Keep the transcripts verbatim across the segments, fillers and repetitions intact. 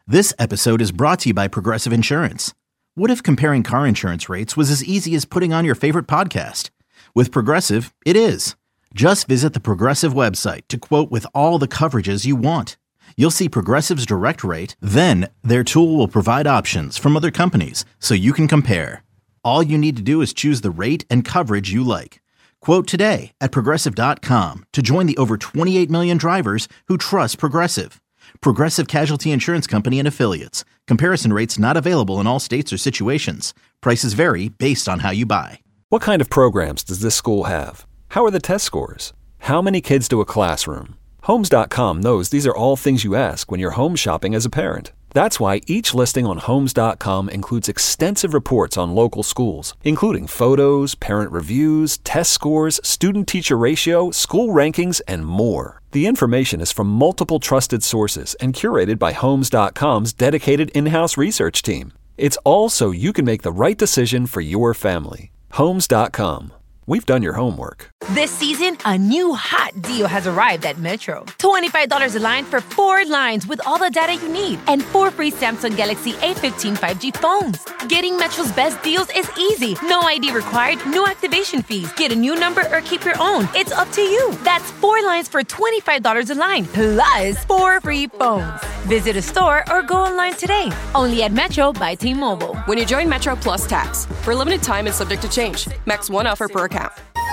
This episode is brought to you by Progressive Insurance. What if comparing car insurance rates was as easy as putting on your favorite podcast? With Progressive, it is. Just visit the Progressive website to quote with all the coverages you want. You'll see Progressive's direct rate, then their tool will provide options from other companies so you can compare. All you need to do is choose the rate and coverage you like. Quote today at progressive dot com to join the over twenty-eight million drivers who trust Progressive. Progressive Casualty Insurance Company and Affiliates. Comparison rates not available in all states or situations. Prices vary based on how you buy. What kind of programs does this school have? How are the test scores? How many kids do a classroom? Homes dot com knows these are all things you ask when you're home shopping as a parent. That's why each listing on Homes dot com includes extensive reports on local schools, including photos, parent reviews, test scores, student-teacher ratio, school rankings, and more. The information is from multiple trusted sources and curated by Homes dot com's dedicated in-house research team. It's all so you can make the right decision for your family. Homes dot com. We've done your homework. This season, a new hot deal has arrived at Metro. twenty-five dollars a line for four lines with all the data you need and four free Samsung Galaxy A fifteen five G phones. Getting Metro's best deals is easy. No I D required, no activation fees. Get a new number or keep your own. It's up to you. That's four lines for twenty-five dollars a line, plus four free phones. Visit a store or go online today. Only at Metro by T-Mobile. When you join Metro Plus Tax, for a limited time and subject to change. Max one offer per account.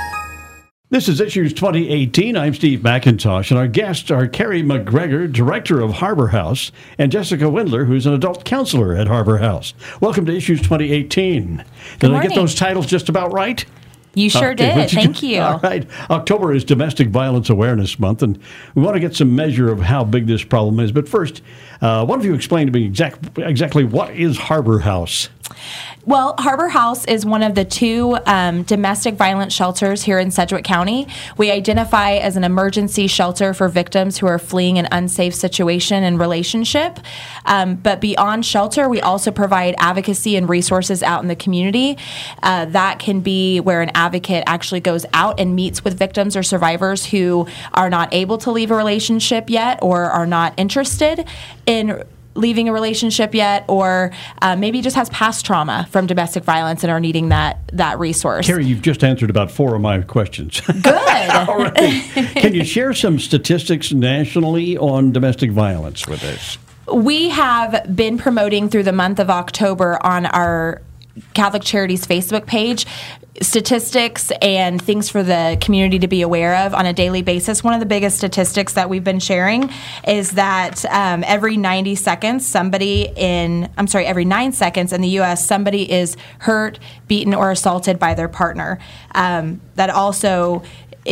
This is Issues twenty eighteen. I'm Steve McIntosh, and our guests are Carrie McGregor, Director of Harbor House, and Jessica Windler, who's an adult counselor at Harbor House. Welcome to Issues twenty eighteen. Did Good I get those titles just about right? You sure okay, did. Thank you. All right. October is Domestic Violence Awareness Month, and we want to get some measure of how big this problem is. But first, uh, one of you explain to me exact, exactly what is Harbor House? Well, Harbor House is one of the two um, domestic violence shelters here in Sedgwick County. We identify as an emergency shelter for victims who are fleeing an unsafe situation and relationship. Um, but beyond shelter, we also provide advocacy and resources out in the community. Uh, that can be where an advocate actually goes out and meets with victims or survivors who are not able to leave a relationship yet or are not interested in leaving a relationship yet, or uh, maybe just has past trauma from domestic violence and are needing that that resource. Carrie, you've just answered about four of my questions. Good. All right. Can you share some statistics nationally on domestic violence with us? We have been promoting through the month of October on our Catholic Charities Facebook page statistics and things for the community to be aware of on a daily basis. One of the biggest statistics that we've been sharing is that um, every ninety seconds, somebody in, I'm sorry, every nine seconds in the U S, somebody is hurt, beaten, or assaulted by their partner. Um, that also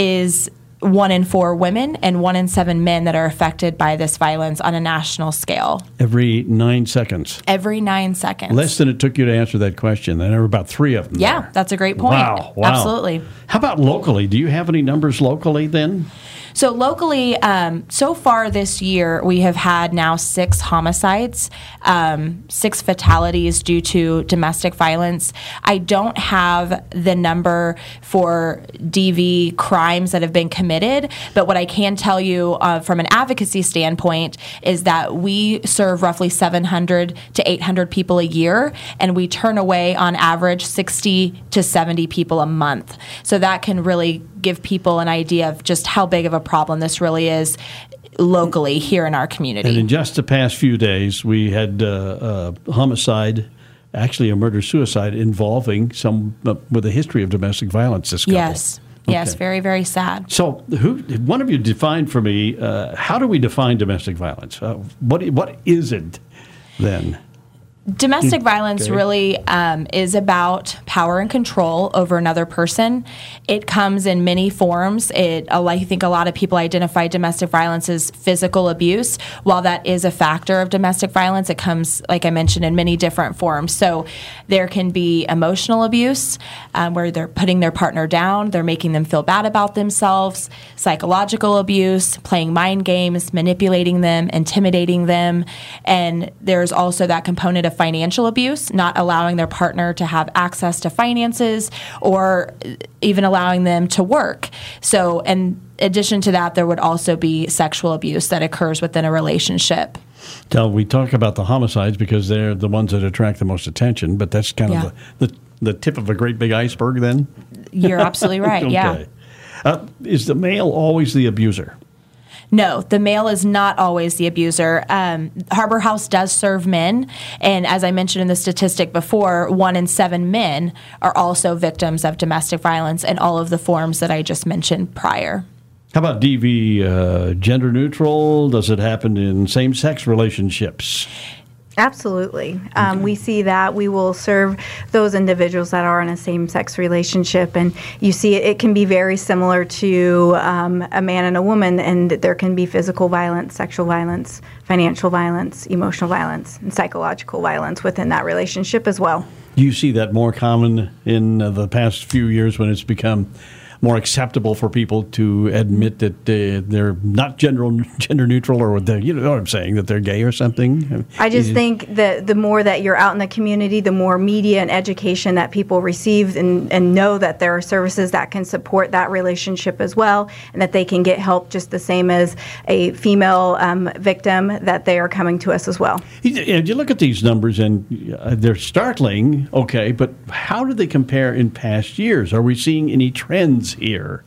is one in four women and one in seven men that are affected by this violence on a national scale. Every nine seconds. Every nine seconds. Less than it took you to answer that question. And there were about three of them. Yeah, there. That's a great point. Wow, wow. Absolutely. How about locally? Do you have any numbers locally then? So locally, um, so far this year, we have had now six homicides, um, six fatalities due to domestic violence. I don't have the number for D V crimes that have been committed, but what I can tell you uh, from an advocacy standpoint is that we serve roughly seven hundred to eight hundred people a year, and we turn away on average sixty to seventy people a month. So that can really give people an idea of just how big of a problem this really is locally here in our community. And in just the past few days, we had uh, a homicide, actually a murder-suicide, involving some uh, with a history of domestic violence, this couple. Yes. Okay. Yes, very, very sad. So who, one of you defined for me, uh, how do we define domestic violence? Uh, what What is it then? Domestic violence okay. really um, is about power and control over another person. It comes in many forms. It, I think a lot of people identify domestic violence as physical abuse. While that is a factor of domestic violence, it comes, like I mentioned, in many different forms. So there can be emotional abuse, um, where they're putting their partner down, they're making them feel bad about themselves, psychological abuse, playing mind games, manipulating them, intimidating them, and there's also that component of financial abuse, not allowing their partner to have access to finances or even allowing them to work. So, in addition to that, there would also be sexual abuse that occurs within a relationship. Now, we talk about the homicides because they're the ones that attract the most attention, but that's kind Yeah. of the, the, the tip of a great big iceberg then? You're absolutely right, Okay. yeah. Uh, is the male always the abuser? No, the male is not always the abuser. Um, Harbor House does serve men, and as I mentioned in the statistic before, one in seven men are also victims of domestic violence in all of the forms that I just mentioned prior. How about D V, uh, gender neutral? Does it happen in same-sex relationships? Absolutely. Um, we see that we will serve those individuals that are in a same-sex relationship, and you see it, it can be very similar to um, a man and a woman, and there can be physical violence, sexual violence, financial violence, emotional violence, and psychological violence within that relationship as well. Do you see that more common in uh, the past few years when it's become more acceptable for people to admit that uh, they're not gender gender neutral, or they're, you know what I'm saying, that they're gay or something? I just think that the more that you're out in the community, the more media and education that people receive and, and know that there are services that can support that relationship as well, and that they can get help just the same as a female um, victim, that they are coming to us as well. You, you look at these numbers and uh, they're startling, okay, but how do they compare in past years? Are we seeing any trends here?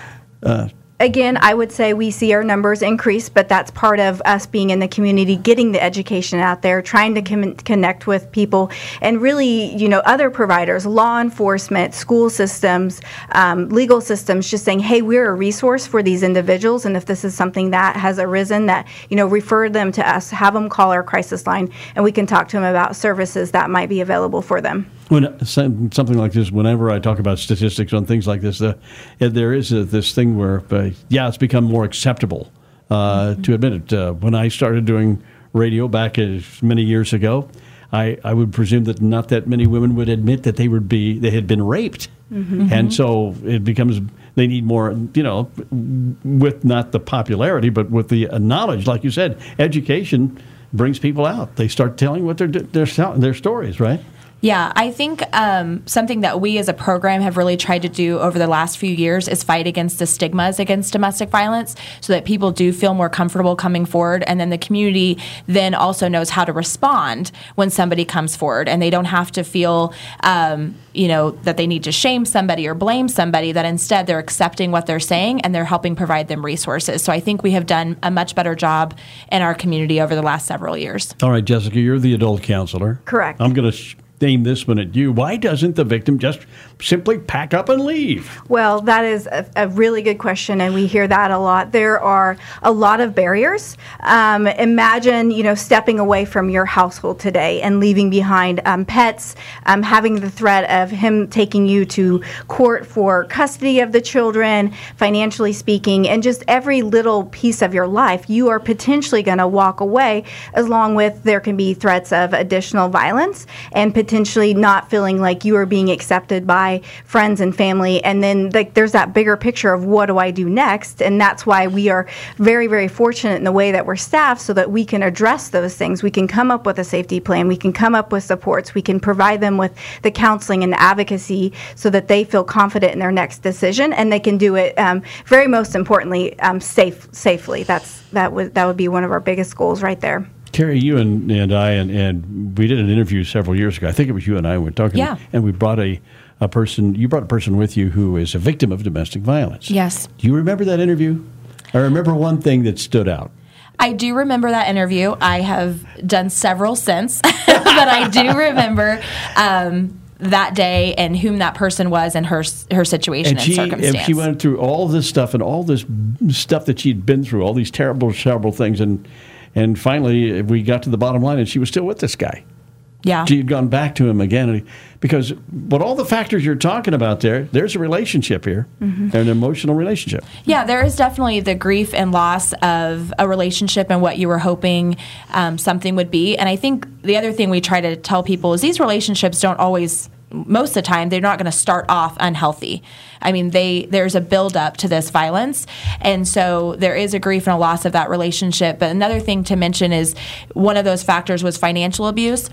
Uh, Again, I would say we see our numbers increase, but that's part of us being in the community, getting the education out there, trying to com- connect with people, and really, you know, other providers, law enforcement, school systems, um, legal systems, just saying, hey, we're a resource for these individuals, and if this is something that has arisen, that, you know, refer them to us, have them call our crisis line, and we can talk to them about services that might be available for them. When something like this, whenever I talk about statistics on things like this, uh, there is a, this thing where, uh, yeah, it's become more acceptable uh, mm-hmm. to admit it. Uh, when I started doing radio back as many years ago, I, I would presume that not that many women would admit that they would be they had been raped, mm-hmm. and so it becomes they need more, you know, with not the popularity, but with the uh, knowledge, like you said, education brings people out. They start telling what their their their stories, right? Yeah, I think um, something that we as a program have really tried to do over the last few years is fight against the stigmas against domestic violence so that people do feel more comfortable coming forward, and then the community then also knows how to respond when somebody comes forward, and they don't have to feel um, you know, that they need to shame somebody or blame somebody, that instead they're accepting what they're saying and they're helping provide them resources. So I think we have done a much better job in our community over the last several years. All right, Jessica, you're the adult counselor. Correct. I'm going to sh- aim this one at you. Why doesn't the victim just simply pack up and leave? Well, that is a, a really good question, and we hear that a lot. There are a lot of barriers. Um, imagine, you know, stepping away from your household today and leaving behind um, pets, um, having the threat of him taking you to court for custody of the children, financially speaking, and just every little piece of your life. You are potentially going to walk away, as long with there can be threats of additional violence and potentially potentially not feeling like you are being accepted by friends and family. And then like there's that bigger picture of what do I do next? And that's why we are very, very fortunate in the way that we're staffed, so that we can address those things. We can come up with a safety plan. We can come up with supports. We can provide them with the counseling and the advocacy so that they feel confident in their next decision, and they can do it um, very most importantly um, safe safely. That's that would that would be one of our biggest goals right there. Carrie, you and, and I, and, and we did an interview several years ago. I think it was you and I were talking. Yeah. And we brought a, a person, you brought a person with you who is a victim of domestic violence. Yes. Do you remember that interview? I remember one thing that stood out. I do remember that interview. I have done several since, but I do remember um, that day and whom that person was and her her situation and, she, and circumstance. And she went through all this stuff and all this stuff that she'd been through, all these terrible, terrible things, and And finally, we got to the bottom line, and she was still with this guy. Yeah. She had gone back to him again. Because, but all the factors you're talking about there, there's a relationship here, mm-hmm. an emotional relationship. Yeah, there is definitely the grief and loss of a relationship and what you were hoping um, something would be. And I think the other thing we try to tell people is these relationships don't always, most of the time, they're not going to start off unhealthy. I mean, they there's a buildup to this violence, and so there is a grief and a loss of that relationship. But another thing to mention is one of those factors was financial abuse.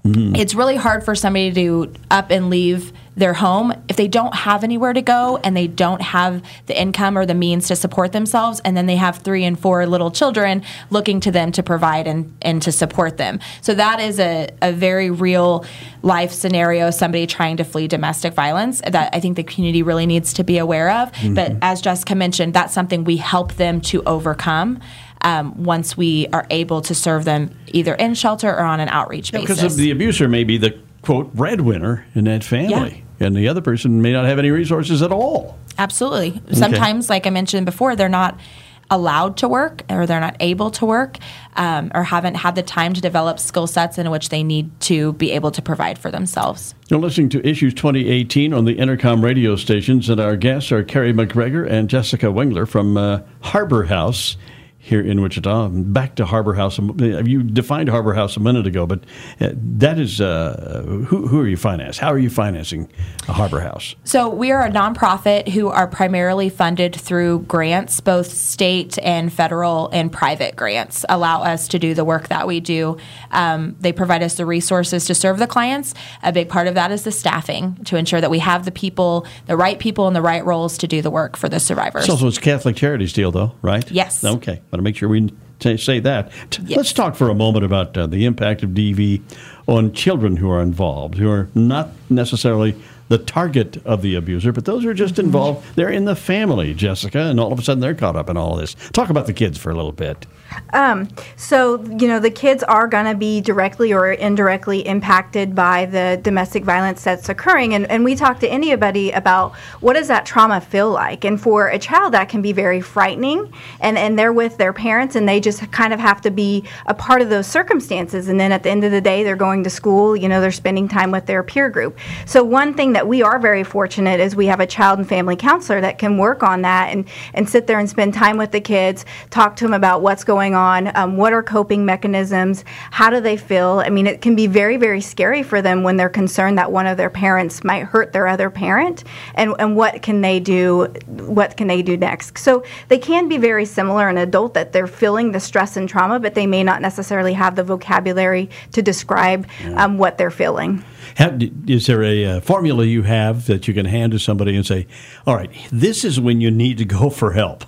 Mm-hmm. It's really hard for somebody to up and leave their home if they don't have anywhere to go and they don't have the income or the means to support themselves, and then they have three and four little children looking to them to provide and, and to support them. So that is a, a very real life scenario, somebody trying to flee domestic violence that I think the community really needs to be aware of. Mm-hmm. But as Jessica mentioned, that's something we help them to overcome Um, once we are able to serve them either in shelter or on an outreach yeah, basis. Because the abuser may be the, quote, breadwinner in that family, yeah. and the other person may not have any resources at all. Absolutely. Sometimes, okay. like I mentioned before, they're not allowed to work or they're not able to work um, or haven't had the time to develop skill sets in which they need to be able to provide for themselves. You're listening to Issues twenty eighteen on the Intercom radio stations, and our guests are Carrie McGregor and Jessica Wengler from uh, Harbor House here in Wichita. Back to Harbor House. You defined Harbor House a minute ago, but that is, uh, who, who are you financing? How are you financing a Harbor House? So we are a nonprofit who are primarily funded through grants, both state and federal and private grants allow us to do the work that we do. Um, they provide us the resources to serve the clients. A big part of that is the staffing to ensure that we have the people, the right people in the right roles to do the work for the survivors. It's also a Catholic Charities deal, though, right? Yes. Okay. Want to make sure we t- say that. Yes. Let's talk for a moment about uh, the impact of D V on children who are involved, who are not necessarily the target of the abuser, but those who are just mm-hmm. involved. They're in the family, Jessica, and all of a sudden they're caught up in all this. Talk about the kids for a little bit. Um, so, you know, the kids are going to be directly or indirectly impacted by the domestic violence that's occurring. And, and we talk to anybody about what does that trauma feel like? And for a child, that can be very frightening. And, and they're with their parents, and they just kind of have to be a part of those circumstances. And then at the end of the day, they're going to school, you know, they're spending time with their peer group. So one thing that we are very fortunate is we have a child and family counselor that can work on that and, and sit there and spend time with the kids, talk to them about what's going on, um, what are coping mechanisms, how do they feel. I mean, it can be very, very scary for them when they're concerned that one of their parents might hurt their other parent, and, and what can they do, what can they do next. So they can be very similar in adult, that they're feeling the stress and trauma, but they may not necessarily have the vocabulary to describe um, what they're feeling. How, is there a uh, formula you have that you can hand to somebody and say, all right, this is when you need to go for help?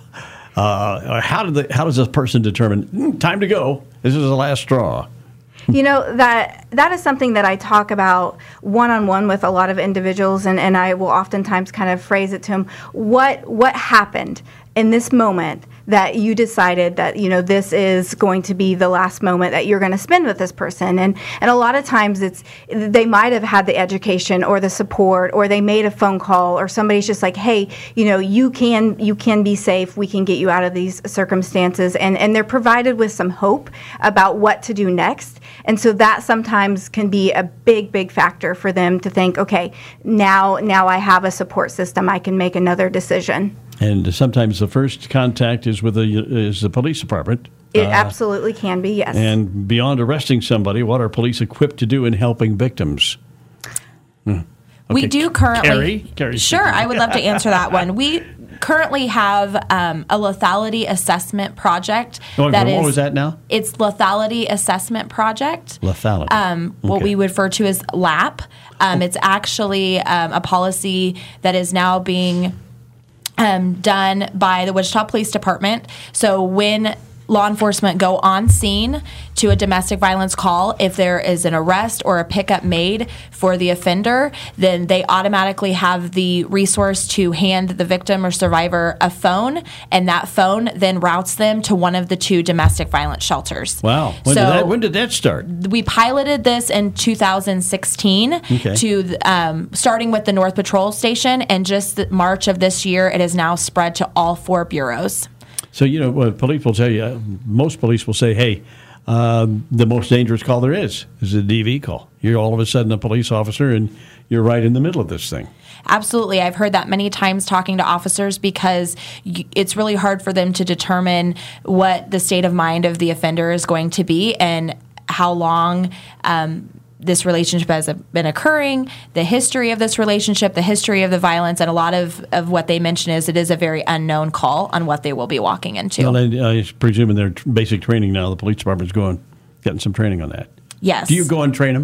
Uh, how, do the, how does this person determine, mm, time to go, this is the last straw? You know, that that is something that I talk about one-on-one with a lot of individuals, and, and I will oftentimes kind of phrase it to them, what what happened in this moment that you decided that, you know, this is going to be the last moment that you're going to spend with this person. And and a lot of times it's, they might have had the education or the support, or they made a phone call, or somebody's just like, hey, you know, you can you can be safe, we can get you out of these circumstances. And, and they're provided with some hope about what to do next. And so that sometimes can be a big, big factor for them to think, okay, now now I have a support system, I can make another decision. And sometimes the first contact is with the is the police department. It uh, absolutely can be, yes. And beyond arresting somebody, what are police equipped to do in helping victims? Hmm. Okay. We do currently. Carrie? Carrie sure, I would love to answer that one. We currently have um, a lethality assessment project. Oh, that what is, was that now? It's lethality assessment project. Lethality. Um, okay. What we refer to as LAP. Um, it's actually um, a policy that is now being Um, done by the Wichita Police Department. So when law enforcement go on scene to a domestic violence call, if there is an arrest or a pickup made for the offender, then they automatically have the resource to hand the victim or survivor a phone, and that phone then routes them to one of the two domestic violence shelters. Wow. When, so did, that, when did that start? We piloted this in two thousand sixteen, okay. to um, starting with the North Patrol Station, and just March of this year, it has now spread to all four bureaus. So, you know, what police will tell you, most police will say, hey, uh, the most dangerous call there is is a D V call. You're all of a sudden a police officer, and you're right in the middle of this thing. Absolutely. I've heard that many times talking to officers, because it's really hard for them to determine what the state of mind of the offender is going to be and how long um, this relationship has been occurring, the history of this relationship, the history of the violence, and a lot of, of what they mention is it is a very unknown call on what they will be walking into. Well, I, I presume in their basic training now, the police department's going, getting some training on that. Yes. Do you go and train them?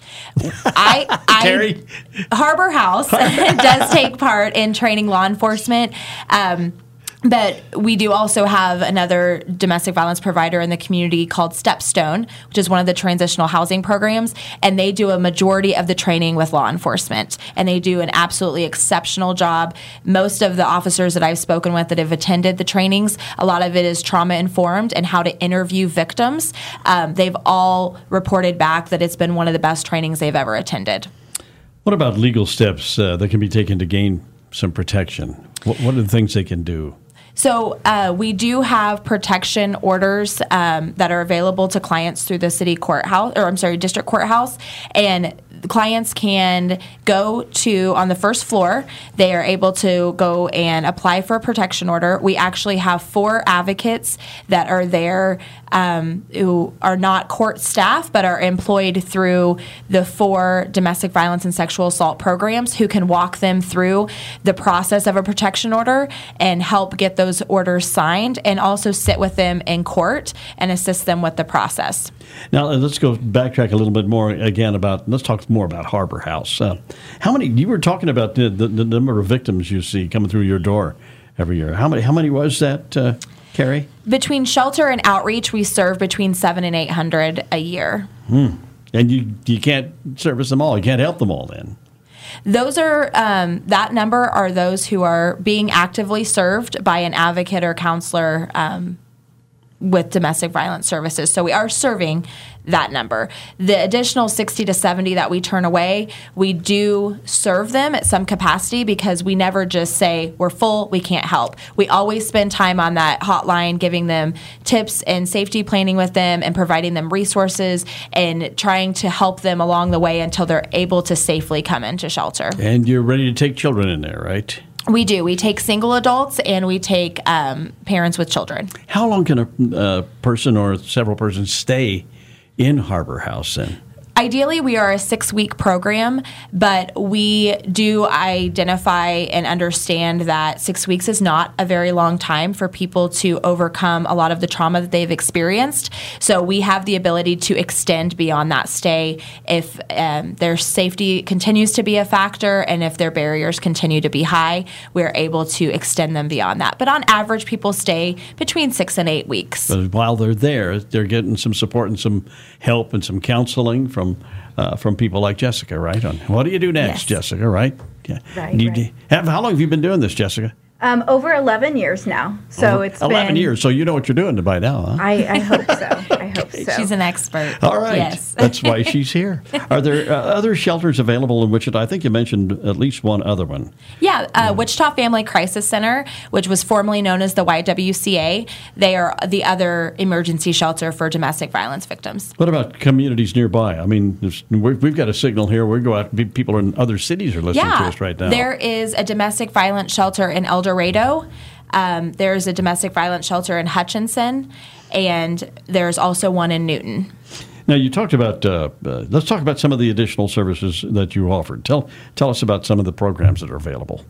I, I Carrie? Harbor House does take part in training law enforcement. Um, But we do also have another domestic violence provider in the community called Stepstone, which is one of the transitional housing programs, and they do a majority of the training with law enforcement, and they do an absolutely exceptional job. Most of the officers that I've spoken with that have attended the trainings, a lot of it is trauma-informed and how to interview victims. Um, they've all reported back that it's been one of the best trainings they've ever attended. What about legal steps uh, that can be taken to gain some protection? What, what are the things they can do? So uh, we do have protection orders um, that are available to clients through the city courthouse, or I'm sorry, district courthouse, and clients can go to, on the first floor, they are able to go and apply for a protection order. We actually have four advocates that are there um, who are not court staff but are employed through the four domestic violence and sexual assault programs who can walk them through the process of a protection order and help get those orders signed, and also sit with them in court and assist them with the process. Now, let's go backtrack a little bit more again about, let's talk more about Harbor House. Uh, how many, you were talking about the, the, the number of victims you see coming through your door every year. How many, how many was that, uh, Carrie? Between shelter and outreach, we serve between seven and eight hundred a year. Hmm. And you, you can't service them all. You can't help them all then. Those are, um, that number are those who are being actively served by an advocate or counselor um, with domestic violence services. So we are serving that number. The additional sixty to seventy that we turn away, we do serve them at some capacity, because we never just say, we're full, we can't help. We always spend time on that hotline giving them tips and safety planning with them and providing them resources and trying to help them along the way until they're able to safely come into shelter. And you're ready to take children in there, right? We do. We take single adults and we take um, parents with children. How long can a uh, person or several persons stay in Harbor House then? Ideally, we are a six-week program, but we do identify and understand that six weeks is not a very long time for people to overcome a lot of the trauma that they've experienced. So we have the ability to extend beyond that stay if um, their safety continues to be a factor, and if their barriers continue to be high, we're able to extend them beyond that. But on average, people stay between six and eight weeks. But while they're there, they're getting some support and some help and some counseling from From, uh, from people like Jessica, right? On what do you do next, Yes. Jessica? Right? Yeah. Right, Do you, right. Have, how long have you been doing this, Jessica? Um, over eleven years now. So Over it's eleven been, years. So you know what you're doing by now, huh? I, I hope so. I hope so. She's an expert. All right. Yes. That's why she's here. Are there uh, other shelters available in Wichita? I think you mentioned at least one other one. Yeah, uh, Wichita Family Crisis Center, which was formerly known as the Y W C A, they are the other emergency shelter for domestic violence victims. What about communities nearby? I mean, there's- we're, we've got a signal here. We go out. People in other cities are listening Yeah, to us right now. there is a domestic violence shelter in El Dorado. Um, there's a domestic violence shelter in Hutchinson, and there's also one in Newton. Now, you talked about, uh, uh, let's talk about some of the additional services that you offered. Tell tell us about some of the programs that are available.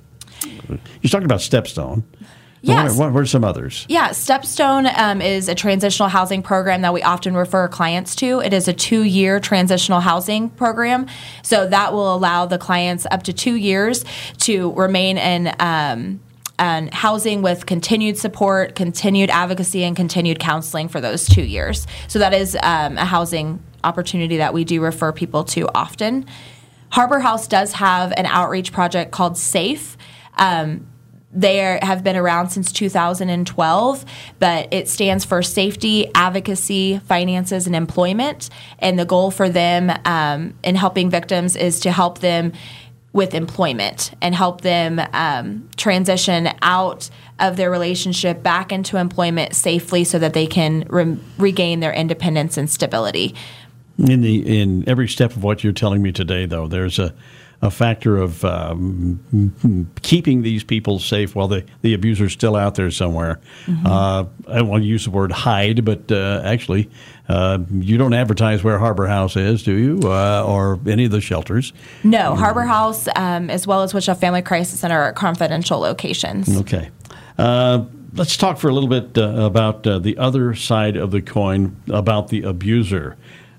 You talked about Stepstone. Yes. What, what are some others? Yeah, Stepstone um, is a transitional housing program that we often refer clients to. It is a two-year transitional housing program, so that will allow the clients up to two years to remain in um, and housing with continued support, continued advocacy, and continued counseling for those two years. So that is um, a housing opportunity that we do refer people to often. Harbor House does have an outreach project called SAFE. Um, They are, have been around since two thousand twelve, but it stands for Safety, Advocacy, Finances, and Employment. And the goal for them um, in helping victims is to help them with employment and help them um, transition out of their relationship back into employment safely so that they can re- regain their independence and stability. In the in every step of what you're telling me today, though, there's a, a factor of um, keeping these people safe while the, the abuser's still out there somewhere. Mm-hmm. Uh, I don't want to use the word hide, but uh, actually, uh, you don't advertise where Harbor House is, do you, uh, or any of the shelters? No, Harbor House, um, as well as Wichita Family Crisis Center, are confidential locations. Okay. Uh, let's talk for a little bit uh, about uh, the other side of the coin, about the abuser.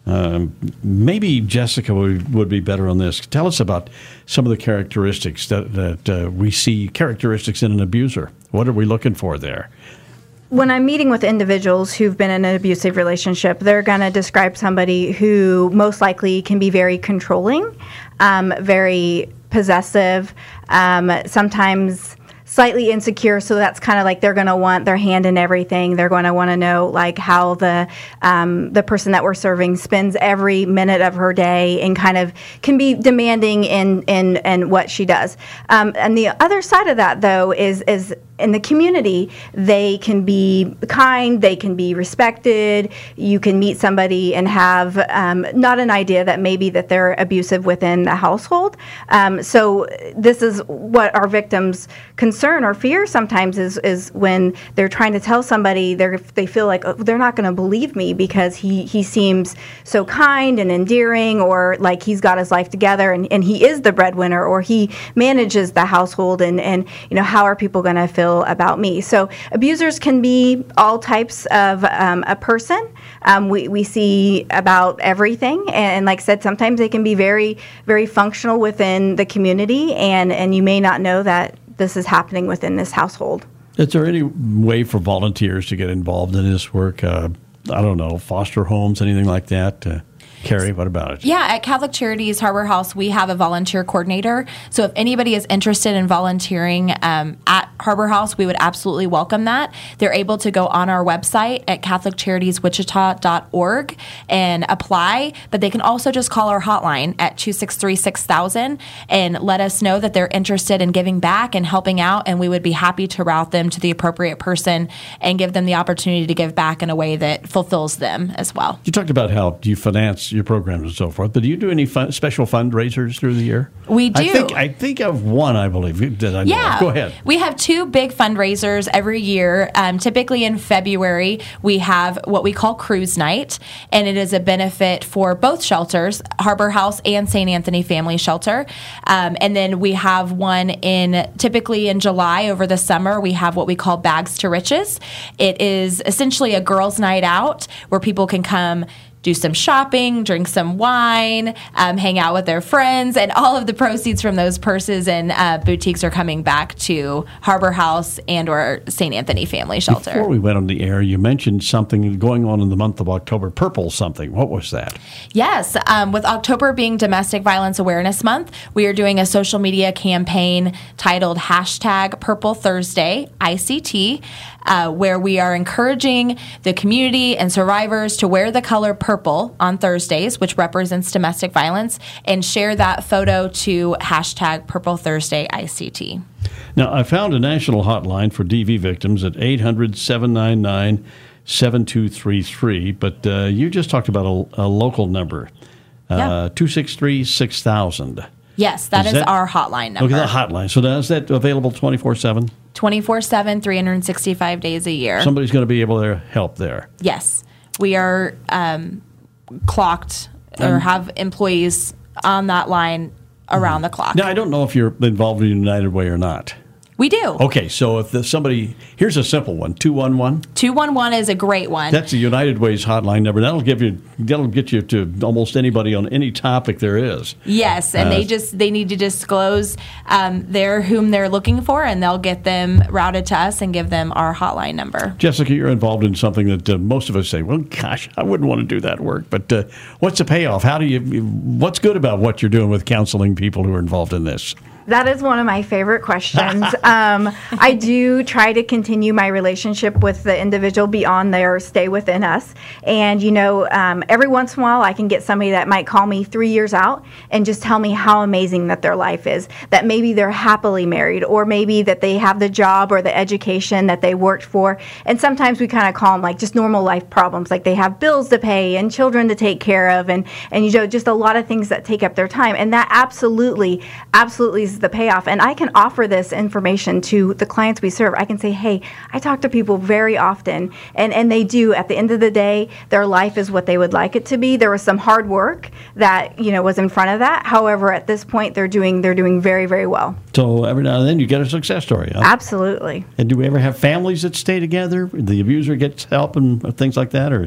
Um, maybe Jessica would, would be better on this. Tell us about some of the characteristics that, that uh, we see, characteristics in an abuser. What are we looking for there? When I'm meeting with individuals who've been in an abusive relationship, they're going to describe somebody who most likely can be very controlling, um, very possessive, um, sometimes slightly insecure, so that's kind of like they're going to want their hand in everything. They're going to want to know like how the um, the person that we're serving spends every minute of her day, and kind of can be demanding in in, in what she does. Um, and the other side of that, though, is is in the community, they can be kind, they can be respected. You can meet somebody and have um, not an idea that maybe that they're abusive within the household. Um, so this is what our victims' concern or fear sometimes is is when they're trying to tell somebody, they they feel like, oh, they're not going to believe me because he, he seems so kind and endearing, or like he's got his life together and, and he is the breadwinner, or he manages the household, and, and you know, how are people going to feel about me? So abusers can be all types of um, a person. Um, we, we see about everything, and, and like I said, sometimes they can be very, very functional within the community, and, and you may not know that this is happening within this household. Is there any way for volunteers to get involved in this work? Uh, I don't know, foster homes, anything like that? Uh, Carrie, what about it? Yeah, at Catholic Charities Harbor House, we have a volunteer coordinator. So if anybody is interested in volunteering um, at Harbor House, we would absolutely welcome that. They're able to go on our website at catholic charities wichita dot org and apply, but they can also just call our hotline at two six three, six thousand and let us know that they're interested in giving back and helping out, and we would be happy to route them to the appropriate person and give them the opportunity to give back in a way that fulfills them as well. You talked about how you finance your programs and so forth, but do you do any fun, special fundraisers through the year? We do. I think, I think of one, I believe. That I know yeah. of. Go ahead. We have two big fundraisers every year. Um, typically in February, we have what we call Cruise Night, and it is a benefit for both shelters, Harbor House and Saint Anthony Family Shelter. Um, and then we have one in, typically in July over the summer, we have what we call Bags to Riches. It is essentially a girls' night out where people can come do some shopping, drink some wine, um, hang out with their friends, and all of the proceeds from those purses and uh, boutiques are coming back to Harbor House and or Saint Anthony Family Shelter. Before we went on the air, you mentioned something going on in the month of October, Purple something. What was that? Yes. Um, with October being Domestic Violence Awareness Month, we are doing a social media campaign titled hashtag Purple Thursday I C T, uh, where we are encouraging the community and survivors to wear the color purple Purple on Thursdays, which represents domestic violence, and share that photo to hashtag Purple Thursday I C T. Now, I found a national hotline for D V victims at eight hundred, seven nine nine, seven two three three, but uh, you just talked about a, a local number, uh, yeah. two six three, six thousand. Yes, that is, is that, our hotline number. Okay, the hotline. So now, is that available twenty-four seven? twenty-four seven, three hundred sixty-five days a year. Somebody's going to be able to help there. Yes. We are um, clocked or have employees on that line around the clock. Now, I don't know if you're involved in United Way or not. We do. Okay, so if the, somebody, here's a simple one, two one one. two one one is a great one. That's the United Way's hotline number. That'll give you, that'll get you to almost anybody on any topic there is. Yes, and uh, they just, they need to disclose um, their, whom they're looking for, and they'll get them routed to us and give them our hotline number. Jessica, you're involved in something that uh, most of us say, well, gosh, I wouldn't want to do that work. But uh, what's the payoff? How do you, what's good about what you're doing with counseling people who are involved in this? That is one of my favorite questions. um, I do try to continue my relationship with the individual beyond their stay within us. And, you know, um, every once in a while I can get somebody that might call me three years out and just tell me how amazing that their life is, that maybe they're happily married, or maybe that they have the job or the education that they worked for. And sometimes we kind of call them like just normal life problems, like they have bills to pay and children to take care of, and, and you know, just a lot of things that take up their time. And that absolutely, absolutely is the payoff. And I can offer this information to the clients we serve. I can say, hey, I talk to people very often, and, and they do. At the end of the day, their life is what they would like it to be. There was some hard work that, you know, was in front of that. However, at this point, they're doing they're doing very, very well. So every now and then you get a success story, huh? Absolutely. And do we ever have families that stay together? The abuser gets help and things like that, or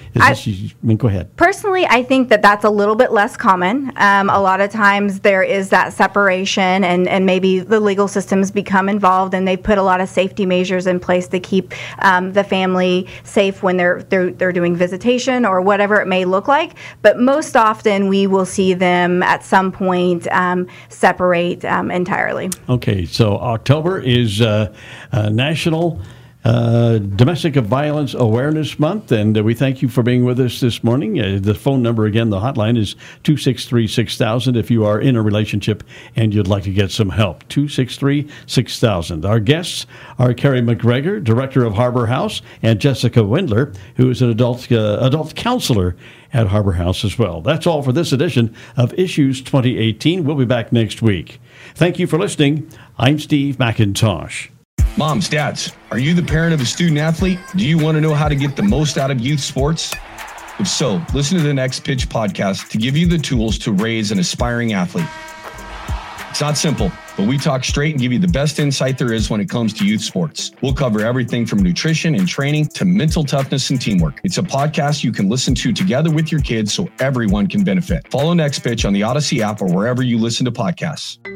Is I, this, I mean, go ahead. Personally, I think that that's a little bit less common. Um, a lot of times there is that separation, and, and maybe the legal systems become involved, and they put a lot of safety measures in place to keep um, the family safe when they're, they're they're doing visitation or whatever it may look like. But most often, we will see them at some point um, separate um, entirely. Okay, so October is uh, uh, National Uh, Domestic Violence Awareness Month, and uh, we thank you for being with us this morning. Uh, the phone number again, the hotline is two six three, six thousand if you are in a relationship and you'd like to get some help. two six three, six thousand. Our guests are Carrie McGregor, Director of Harbor House, and Jessica Wendler, who is an adult uh, adult counselor at Harbor House as well. That's all for this edition of Issues twenty eighteen. We'll be back next week. Thank you for listening. I'm Steve McIntosh. Moms, dads, are you the parent of a student athlete? Do you want to know how to get the most out of youth sports? If so, listen to the Next Pitch podcast to give you the tools to raise an aspiring athlete. It's not simple, but we talk straight and give you the best insight there is when it comes to youth sports. We'll cover everything from nutrition and training to mental toughness and teamwork. It's a podcast you can listen to together with your kids so everyone can benefit. Follow Next Pitch on the Odyssey app or wherever you listen to podcasts.